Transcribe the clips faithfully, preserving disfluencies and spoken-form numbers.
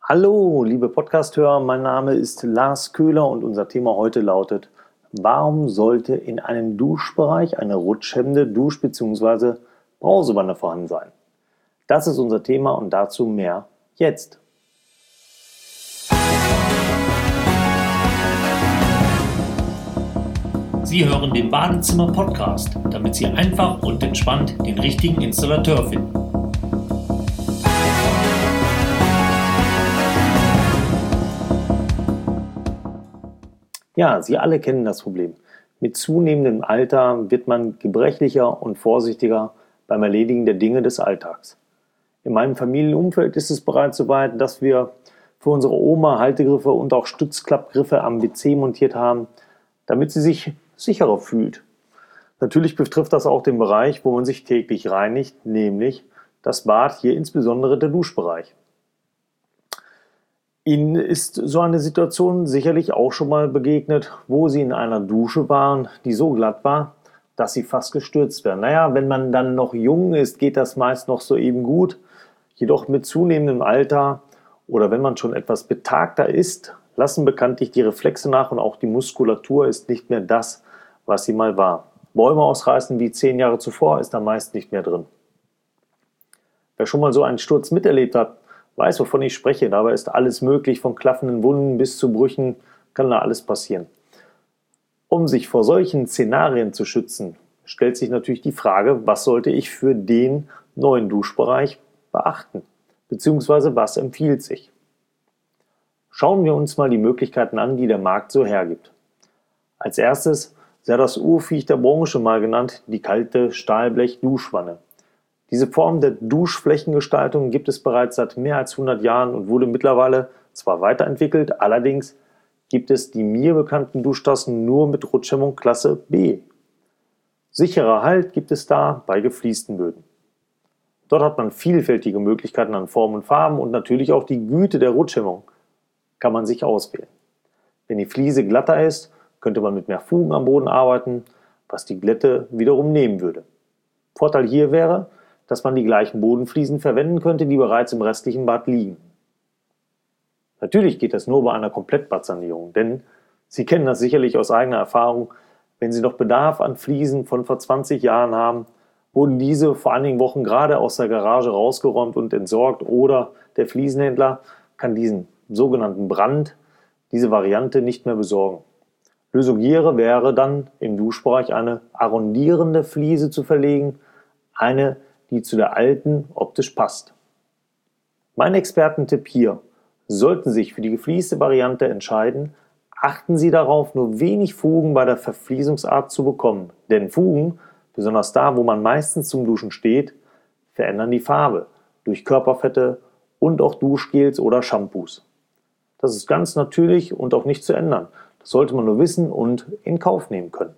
Hallo, liebe Podcast-Hörer, mein Name ist Lars Köhler und unser Thema heute lautet: Warum sollte in einem Duschbereich eine rutschhemmende Dusch- bzw. Brausewanne vorhanden sein? Das ist unser Thema und dazu mehr jetzt. Sie hören den Badezimmer-Podcast, damit Sie einfach und entspannt den richtigen Installateur finden. Ja, Sie alle kennen das Problem. Mit zunehmendem Alter wird man gebrechlicher und vorsichtiger beim Erledigen der Dinge des Alltags. In meinem Familienumfeld ist es bereits so weit, dass wir für unsere Oma Haltegriffe und auch Stützklappgriffe am W C montiert haben, damit sie sich sicherer fühlt. Natürlich betrifft das auch den Bereich, wo man sich täglich reinigt, nämlich das Bad, hier insbesondere der Duschbereich. Ihnen ist so eine Situation sicherlich auch schon mal begegnet, wo Sie in einer Dusche waren, die so glatt war, dass Sie fast gestürzt wären. Naja, wenn man dann noch jung ist, geht das meist noch so eben gut. Jedoch mit zunehmendem Alter oder wenn man schon etwas betagter ist, lassen bekanntlich die Reflexe nach und auch die Muskulatur ist nicht mehr das, was sie mal war. Bäume ausreißen wie zehn Jahre zuvor ist da meist nicht mehr drin. Wer schon mal so einen Sturz miterlebt hat, weiß, wovon ich spreche. Dabei ist alles möglich, von klaffenden Wunden bis zu Brüchen kann da alles passieren. Um sich vor solchen Szenarien zu schützen, stellt sich natürlich die Frage, was sollte ich für den neuen Duschbereich beachten? Beziehungsweise was empfiehlt sich? Schauen wir uns mal die Möglichkeiten an, die der Markt so hergibt. Als erstes sei das Urviech der Branche mal genannt, die kalte Stahlblech-Duschwanne. Diese Form der Duschflächengestaltung gibt es bereits seit mehr als hundert Jahren und wurde mittlerweile zwar weiterentwickelt, allerdings gibt es die mir bekannten Duschtassen nur mit Rutschhemmung Klasse B. Sicherer Halt gibt es da bei gefliesten Böden. Dort hat man vielfältige Möglichkeiten an Formen und Farben und natürlich auch die Güte der Rutschhemmung kann man sich auswählen. Wenn die Fliese glatter ist, könnte man mit mehr Fugen am Boden arbeiten, was die Glätte wiederum nehmen würde. Vorteil hier wäre, dass man die gleichen Bodenfliesen verwenden könnte, die bereits im restlichen Bad liegen. Natürlich geht das nur bei einer Komplettbadsanierung, denn Sie kennen das sicherlich aus eigener Erfahrung, wenn Sie noch Bedarf an Fliesen von vor zwanzig Jahren haben, wurden diese vor einigen Wochen gerade aus der Garage rausgeräumt und entsorgt oder der Fliesenhändler kann diesen sogenannten Brand, diese Variante nicht mehr besorgen. Lösung hier wäre dann im Duschbereich eine arrondierende Fliese zu verlegen, eine, die zu der alten optisch passt. Mein Expertentipp hier: Sollten Sie sich für die geflieste Variante entscheiden, achten Sie darauf, nur wenig Fugen bei der Verfliesungsart zu bekommen, denn Fugen, besonders da, wo man meistens zum Duschen steht, verändern die Farbe durch Körperfette und auch Duschgels oder Shampoos. Das ist ganz natürlich und auch nicht zu ändern. Das sollte man nur wissen und in Kauf nehmen können.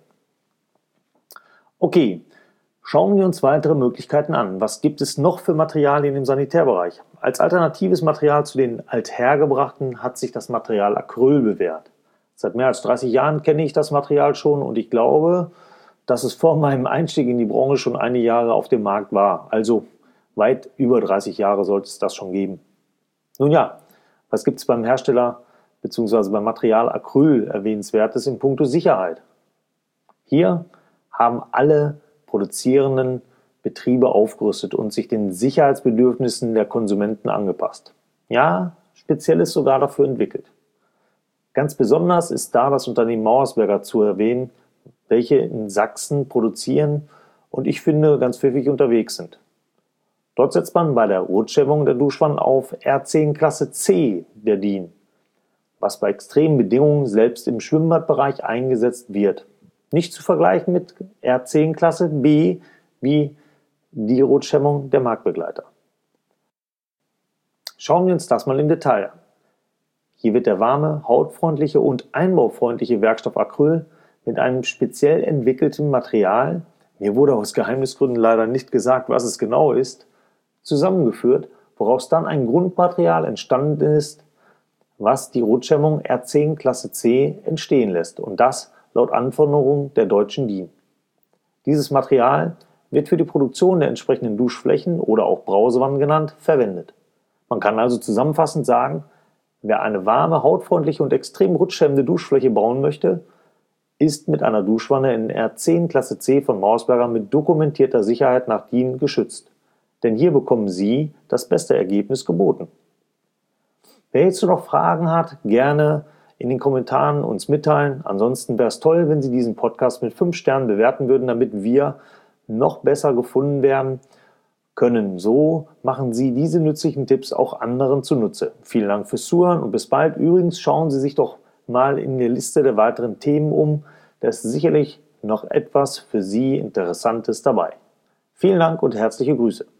Okay, schauen wir uns weitere Möglichkeiten an. Was gibt es noch für Materialien im Sanitärbereich? Als alternatives Material zu den althergebrachten hat sich das Material Acryl bewährt. Seit mehr als dreißig Jahren kenne ich das Material schon und ich glaube, dass es vor meinem Einstieg in die Branche schon einige Jahre auf dem Markt war. Also weit über dreißig Jahre sollte es das schon geben. Nun ja, was gibt es beim Hersteller bzw. beim Material Acryl erwähnenswertes in puncto Sicherheit? Hier haben alle produzierenden Betriebe aufgerüstet und sich den Sicherheitsbedürfnissen der Konsumenten angepasst. Ja, speziell ist sogar dafür entwickelt. Ganz besonders ist da das Unternehmen Mauersberger zu erwähnen, welche in Sachsen produzieren und ich finde ganz pfiffig unterwegs sind. Dort setzt man bei der Rutschhemmung der Duschwannen auf R zehn Klasse C der D I N, was bei extremen Bedingungen selbst im Schwimmbadbereich eingesetzt wird. Nicht zu vergleichen mit R zehn Klasse B wie die Rutschhemmung der Marktbegleiter. Schauen wir uns das mal im Detail an. Hier wird der warme, hautfreundliche und einbaufreundliche Werkstoff Acryl mit einem speziell entwickelten Material, mir wurde aus Geheimnisgründen leider nicht gesagt, was es genau ist, zusammengeführt, woraus dann ein Grundmaterial entstanden ist, was die Rutschhemmung R zehn Klasse C entstehen lässt und das laut Anforderungen der deutschen D I N. Dieses Material wird für die Produktion der entsprechenden Duschflächen oder auch Brausewannen genannt verwendet. Man kann also zusammenfassend sagen, Wer eine warme, hautfreundliche und extrem rutschhemmende Duschfläche bauen möchte, ist mit einer Duschwanne in R zehn Klasse C von Mausberger mit dokumentierter Sicherheit nach D I N geschützt. Denn hier bekommen Sie das beste Ergebnis geboten. Wer jetzt noch Fragen hat, gerne in den Kommentaren uns mitteilen. Ansonsten wäre es toll, wenn Sie diesen Podcast mit fünf Sternen bewerten würden, damit wir noch besser gefunden werden können. So machen Sie diese nützlichen Tipps auch anderen zunutze. Vielen Dank fürs Zuhören und bis bald. Übrigens schauen Sie sich doch mal in der Liste der weiteren Themen um. Da ist sicherlich noch etwas für Sie Interessantes dabei. Vielen Dank und herzliche Grüße.